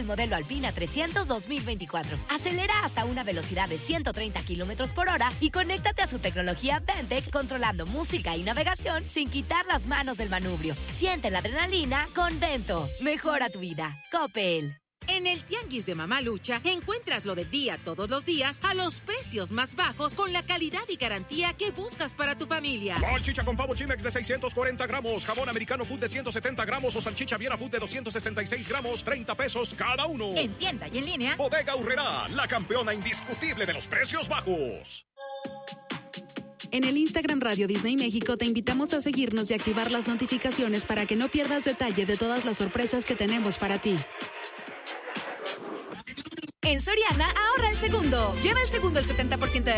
modelo Alpina 300 2024. Acelera hasta una velocidad de 130 kilómetros por hora y conéctate a su tecnología Ventec, controlando música y navegación sin quitar las manos del manubrio. Siente la adrenalina con Vento. Mejora tu vida. Coppel. En el Tianguis de Mamalucha encuentras lo del día todos los días a los precios más bajos con la calidad y garantía que buscas para tu familia. Salchicha con pavo Chimex de 640 gramos, jabón americano Food de 170 gramos o salchicha Viera Food de 266 gramos, 30 pesos cada uno. En tienda y en línea. Bodega Aurrerá, la campeona indiscutible de los precios bajos. En el Instagram Radio Disney México te invitamos a seguirnos y activar las notificaciones para que no pierdas detalle de todas las sorpresas que tenemos para ti. En Soriana, ahorra el segundo. Lleva el segundo el 70% de